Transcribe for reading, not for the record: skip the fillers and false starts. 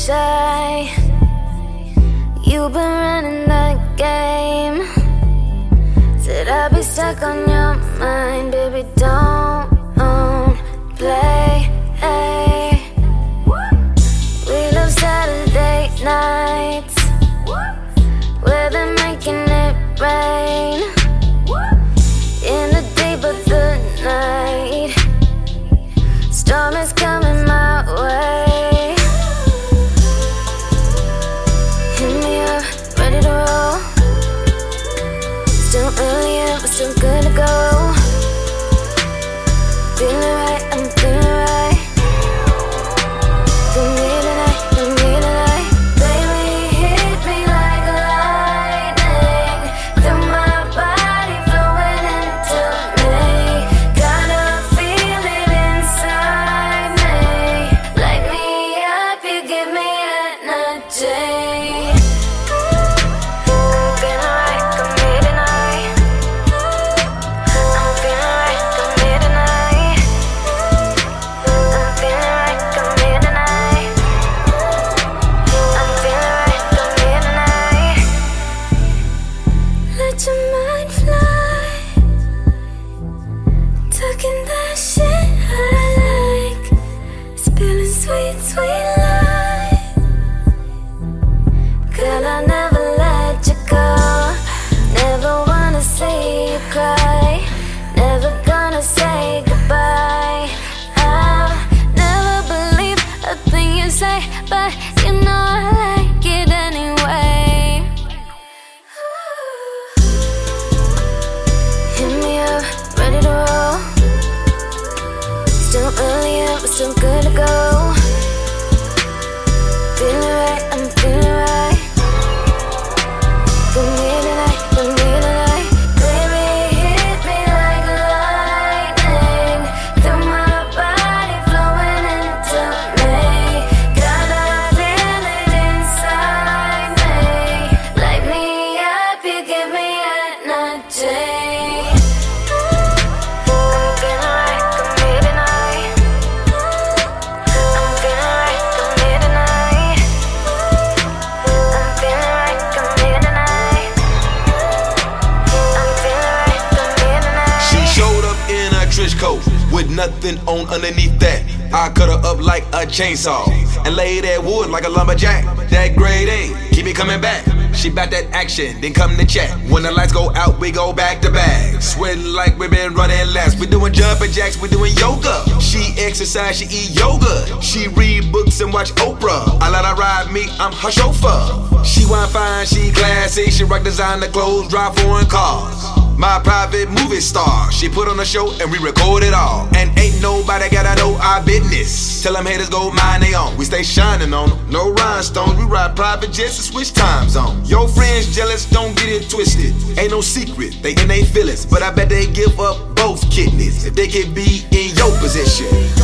shy. You've been running the game. Said I'd be stuck on your mind, baby, don't play. We love Saturday nights, where they're making it rain. In the deep of the night, storm is coming my way. Hit me up, ready to roll. Still early up, but still good to go. Feeling right, I'm feeling right. For me tonight, for me tonight. Baby, hit me like lightning. Feel my body flowing into me. Got a feeling inside me. Light me up, you give me energy. I'm feeling right, come here tonight. I'm feeling right, come here tonight. I'm feeling right, come here tonight. I'm feeling right, come here tonight. Let your mind fly, talking that shit I like, spilling sweet, sweet lies. Girl, I'll never let you go. Never wanna see you cry. Never gonna say goodbye. I'll never believe a thing you say, but you know I like it anyway. Hit me up, ready to roll. Still early up, but still good to go. Feeling right, I'm feeling right. For me tonight, for me tonight. Baby, hit me like lightning. Feel my body flowing into me. Got a feeling inside me. Light me up, you give me energy. I'm feeling right, come here tonight. I'm feeling right, come here tonight. I'm feeling right, come here tonight. I'm feeling right, come here tonight. She showed up in a trench coat with nothing on underneath that. I cut her up like a chainsaw and lay that wood like a lumberjack. That grade A, keep it coming back. She bout that action, then come to chat. When the lights go out, we go back to back. Sweating like we been running laps. We doing jumping jacks, we doing yoga. She exercise, she eat yogurt. She read books and watch Oprah. I let her ride me, I'm her chauffeur. She wine fine, she classy. She rock designer clothes, drive foreign cars. My private movie star. She put on a show and we record it all. And ain't nobody gotta know our business. Tell them haters go mind they own. We stay shining on them, no rhinestones. We ride private jets and switch time zones. Your friends jealous, don't get it twisted. Ain't no secret, they in they feelings. But I bet they give up both kidneys if they could be in your position.